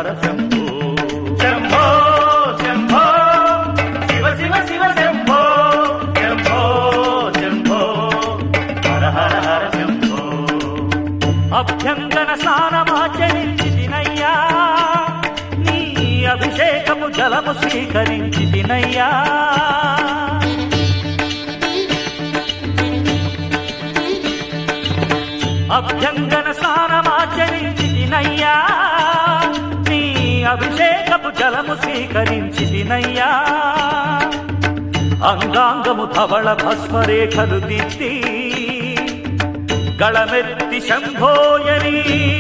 హర శంభో శంభో శంభో శివ శివ శివ శంభో శంభో శంభో హర హర హర శంభో. అభ్యంగన స్నానమాచరించితినయ్యా నీ అభిషేకము జలము స్వీకరించితినయ్యా. అభ్యంగన స్నానమాచరించితినయ్యా నీ అభిషేకపు జలము స్వీకరించితినయ్యా. అంగాంగము ధవళ భస్మరేఖలు దిద్ది గళమెత్తి శంభోయని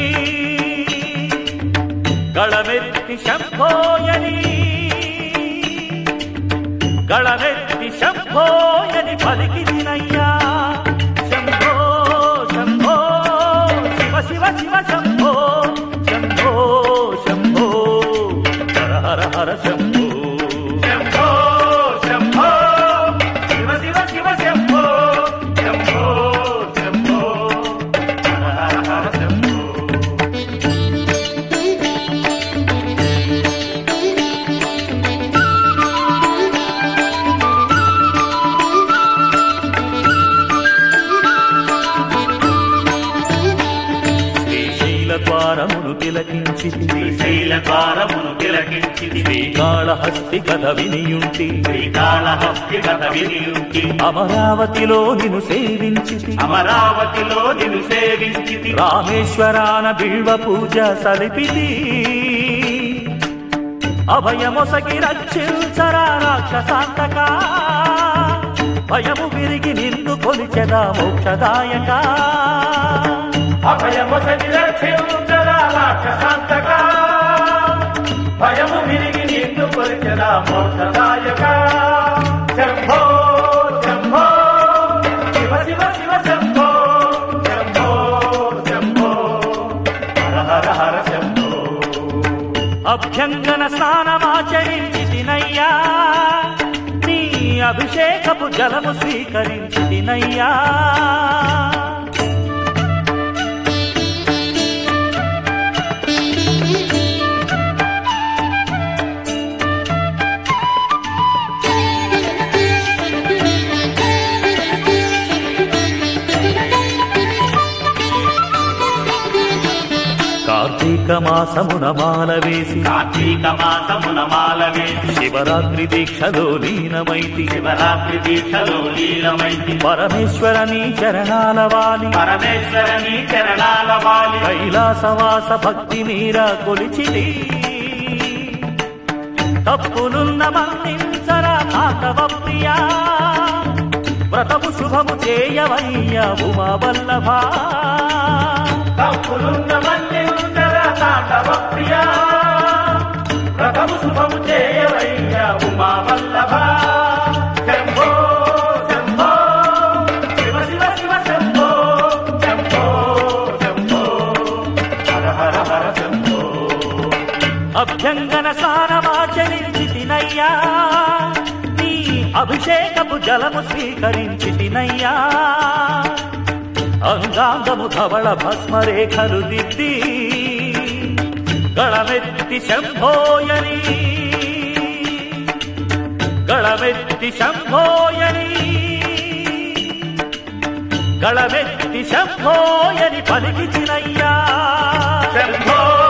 గళమెత్తి శంభోయని గళమెత్తి శంభోయని పలికితినయ్యా. శంభో శంభో శివ శివ శివ శంభో శంభో శంభో హర హర హర శంభో శంభో శంభో శివ శివ శివ శంభో శంభో శంభో హర హర హర శంభో. ద్వారమును తిలకించితి శ్రీశైల ద్వారమును తిలకించితి శ్రీకాళహస్తి కథ వినియుంటి శ్రీకాళహస్తి కథ వినియుంటి అమరావతిలో నిన్ను సేవించితి అమరావతిలో నిన్ను సేవించితి రామేశ్వరాన బిల్వ పూజ సలిపితి అభయమొసగి రక్షించరా రాక్షసాంతక భయము విరిగి నిన్ను కొలిచెదా మోక్షదాయక అభయమొసగి రక్షించరా రాక్షసాంతక భయము విరిగి నిన్ను కొలిచెదా మోక్షదాయక. శంభో శంభో శివ శివ శివ శంభో శంభో శంభో హర హర హర శంభో. అభ్యంగన స్నానమాచరించితినయ్యా నీ అభిషేకపు జలము స్వీకరించితినయ్యా. కార్తీక మాసమున మాల వేసి కార్తీక మాసమున మాల వేసి శివరాత్రి దీక్షలో లీనమైతి శివరాత్రి దీక్షలో లీలమైతి పరమేశ్వర నీ చరణాల వాలి పరమేశ్వర నీ చరణాల వాలి కైలాసవాస భక్తి మీరా కొలిచిది తప్పులున్న మన్నించరా మాధవ ప్రియా వ్రతము శుభము చేయవయ్య ఉమా వల్లభా తప్పులున్న మన్నించరా తాండవ ప్రియా వ్రతము శుభము చేయవయ్య ఉమా వల్లభా. శంభో శంభో శివ శివ శివ శంభో శంభో శంభో హర హర హర శంభో. అభ్యంగన స్నానమాచరించితినయ్యా నీ అభిషేకపు జలము స్వీకరించితినయ్యా. అంగాంగము ధవళ భస్మరేఖలు దిద్ది గళమెత్తి శంభోయని గళమెత్తి శంభోయని గళమెత్తి శంభోయని పలికితినయ్యా. శంభో